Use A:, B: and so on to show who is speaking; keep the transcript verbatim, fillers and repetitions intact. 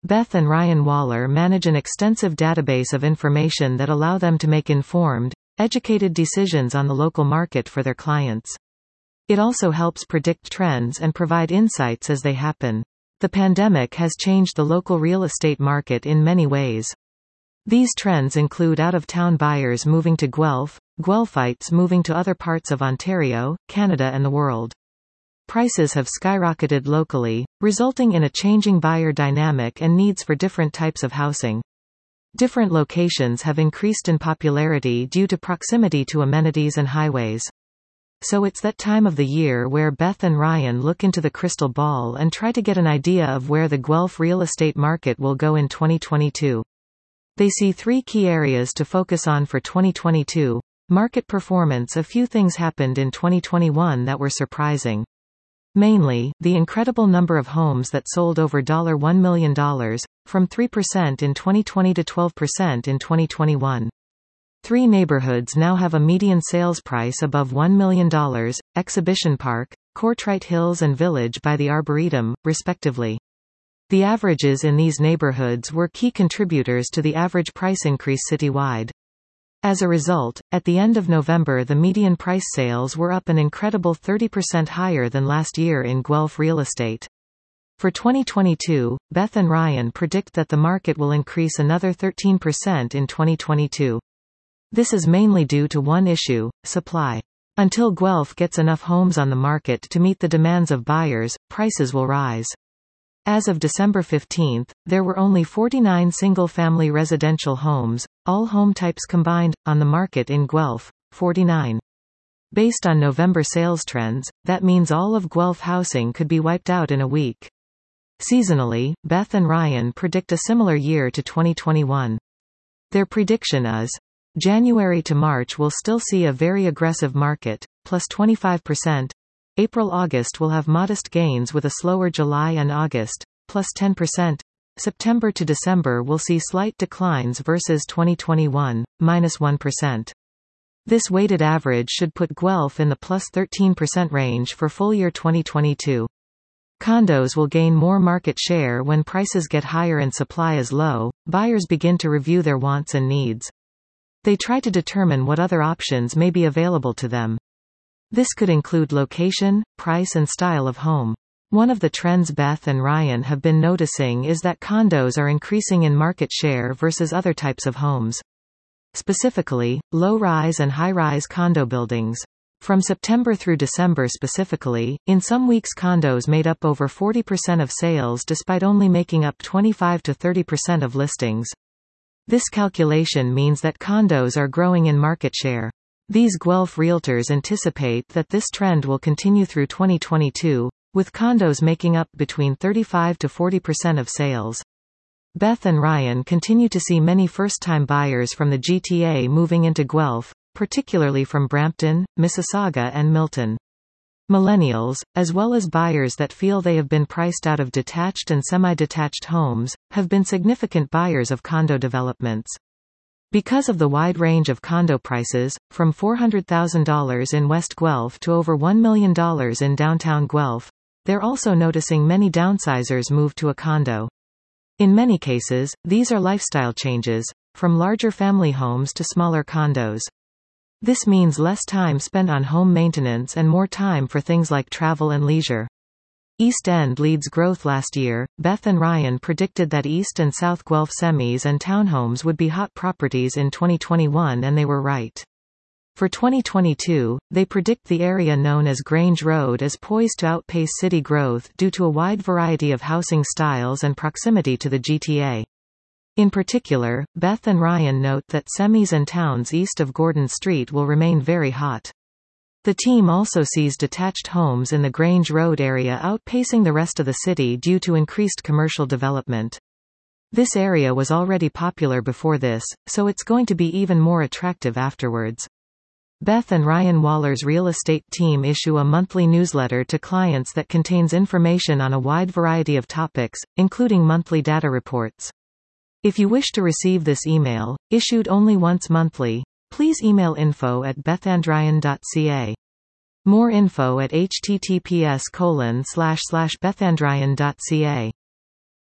A: Beth and Ryan Waller manage an extensive database of information that allow them to make informed, educated decisions on the local market for their clients. It also helps predict trends and provide insights as they happen. The pandemic has changed the local real estate market in many ways. These trends include out-of-town buyers moving to Guelph, Guelphites moving to other parts of Ontario, Canada and the world. Prices have skyrocketed locally, resulting in a changing buyer dynamic and needs for different types of housing. Different locations have increased in popularity due to proximity to amenities and highways. So it's that time of the year where Beth and Ryan look into the crystal ball and try to get an idea of where the Guelph real estate market will go in twenty twenty-two. They see three key areas to focus on for twenty twenty-two. Market performance. A few things happened in twenty twenty-one that were surprising. Mainly, the incredible number of homes that sold over one million dollars, from three percent in twenty twenty to twelve percent in twenty twenty-one. Three neighborhoods now have a median sales price above one million dollars, Exhibition Park, Courtwright Hills and Village by the Arboretum, respectively. The averages in these neighborhoods were key contributors to the average price increase citywide. As a result, at the end of November the median price sales were up an incredible thirty percent higher than last year in Guelph real estate. For twenty twenty-two, Beth and Ryan predict that the market will increase another thirteen percent in twenty twenty-two. This is mainly due to one issue: supply. Until Guelph gets enough homes on the market to meet the demands of buyers, prices will rise. As of December fifteenth, there were only forty-nine single-family residential homes, all home types combined, on the market in Guelph, forty-nine. Based on November sales trends, that means all of Guelph housing could be wiped out in a week. Seasonally, Beth and Ryan predict a similar year to twenty twenty-one. Their prediction is, January to March will still see a very aggressive market, plus twenty-five percent. April-August will have modest gains with a slower July and August, plus ten percent. September to December will see slight declines versus twenty twenty-one, minus one percent. This weighted average should put Guelph in the plus thirteen percent range for full year twenty twenty-two. Condos will gain more market share when prices get higher and supply is low. Buyers begin to review their wants and needs. They try to determine what other options may be available to them. This could include location, price and style of home. One of the trends Beth and Ryan have been noticing is that condos are increasing in market share versus other types of homes. Specifically, low-rise and high-rise condo buildings. From September through December specifically, in some weeks condos made up over forty percent of sales despite only making up twenty-five to thirty percent of listings. This calculation means that condos are growing in market share. These Guelph realtors anticipate that this trend will continue through twenty twenty-two, with condos making up between thirty-five to forty percent of sales. Beth and Ryan continue to see many first-time buyers from the G T A moving into Guelph, particularly from Brampton, Mississauga and Milton. Millennials, as well as buyers that feel they have been priced out of detached and semi-detached homes, have been significant buyers of condo developments. Because of the wide range of condo prices, from four hundred thousand dollars in West Guelph to over one million dollars in downtown Guelph, they're also noticing many downsizers move to a condo. In many cases, these are lifestyle changes, from larger family homes to smaller condos. This means less time spent on home maintenance and more time for things like travel and leisure. East End leads growth last year. Beth and Ryan predicted that East and South Guelph semis and townhomes would be hot properties in twenty twenty-one and they were right. For twenty twenty-two, they predict the area known as Grange Road is poised to outpace city growth due to a wide variety of housing styles and proximity to the G T A. In particular, Beth and Ryan note that semis and towns east of Gordon Street will remain very hot. The team also sees detached homes in the Grange Road area outpacing the rest of the city due to increased commercial development. This area was already popular before this, so it's going to be even more attractive afterwards. Beth and Ryan Waller's real estate team issue a monthly newsletter to clients that contains information on a wide variety of topics, including monthly data reports. If you wish to receive this email, issued only once monthly, please email info at bethandryan dot c a. More info at h t t p s colon slash slash bethandryan dot c a.